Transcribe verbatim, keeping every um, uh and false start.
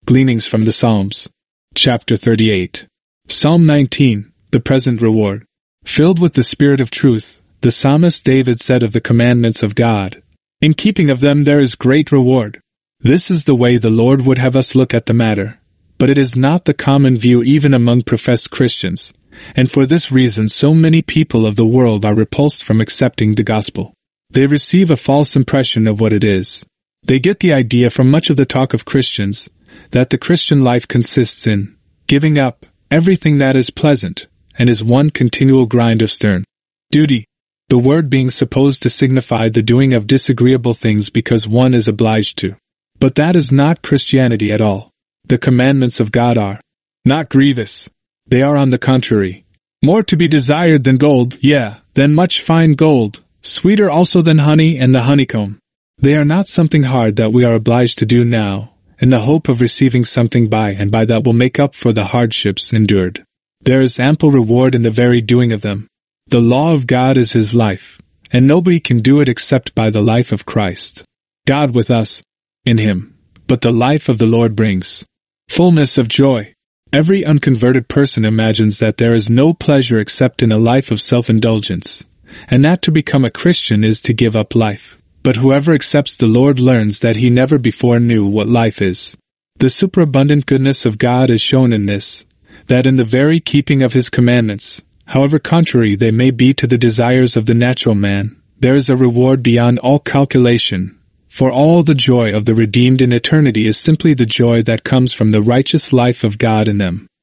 Gleanings from the Psalms. Chapter thirty-eight. Psalm nineteen, the present reward. Filled with the Spirit of truth, the psalmist David said of the commandments of God, "In keeping of them there is great reward." This is the way the Lord would have us look at the matter, but it is not the common view even among professed Christians, and for this reason so many people of the world are repulsed from accepting the gospel. They receive a false impression of what it is. They get the idea from much of the talk of Christians that the Christian life consists in giving up everything that is pleasant and is one continual grind of stern duty, the word being supposed to signify the doing of disagreeable things because one is obliged to. But that is not Christianity at all. The commandments of God are not grievous. They are, on the contrary, more to be desired than gold, yea, than much fine gold, sweeter also than honey and the honeycomb. They are not something hard that we are obliged to do now, in the hope of receiving something by and by that will make up for the hardships endured. There is ample reward in the very doing of them. The law of God is His life, and nobody can do it except by the life of Christ. God with us, in Him, but the life of the Lord brings fullness of joy. Every unconverted person imagines that there is no pleasure except in a life of self-indulgence, and that to become a Christian is to give up life. But whoever accepts the Lord learns that he never before knew what life is. The superabundant goodness of God is shown in this, that in the very keeping of His commandments, however contrary they may be to the desires of the natural man, there is a reward beyond all calculation, for all the joy of the redeemed in eternity is simply the joy that comes from the righteous life of God in them.